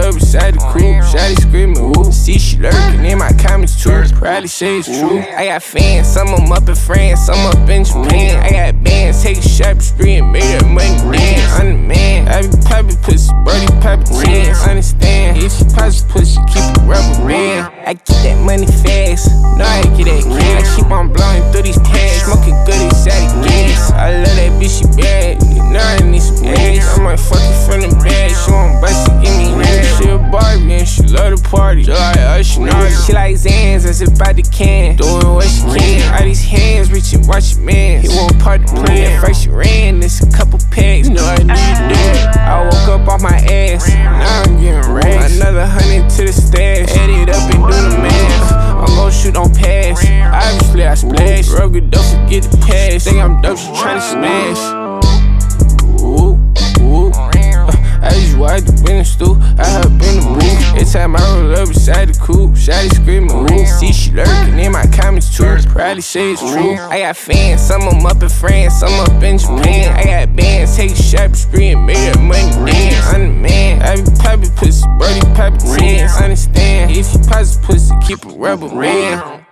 up beside the coupe. Shawty screaming, woo. See she lurking in my comments too. Probably say it's true. I got fans, some of them up in France, some up in Japan. I got bands, take a shot spree and make that money dance. I'm the man. I be poppin' pussy, birdie poppin' chance. Understand? If she pops pussy, keep it rubber band. I get that money fast, know I get that cash. I keep on blowing through these packs, smoking good exotic gas. I love that bitch, she bad. You know I need some ass. I might fuck you from the bag, she won't bust it, give me ass. She a Barbie and she love to party, just like us, she know it. She like Zans, I zip out the can, doing what she can. All these hands reaching, watch your man. He won't part the plan. First she ran, this a couple packs, you know I need that. I woke up off my ass, now I'm getting racks. Another 100 to the stash, add it up and do the math. I'm gon' shoot on pass, obviously I splash. Rugged dope, forget the past. Think I'm dope, she tryna smash. Ooh, ooh. I just watch the business stool, I hop in the booth. Every time I roll up beside the coupe, shawty screaming, woo. See she lurking in my comments too, probably say it's true. I got fans, some of them up in France, some up in Japan. I got bands, take a shot spree and make that money dance. I'm the man. I be poppin' pussy, birdie poppin' chance. Understand? If you pops pussy, keep it rubber band.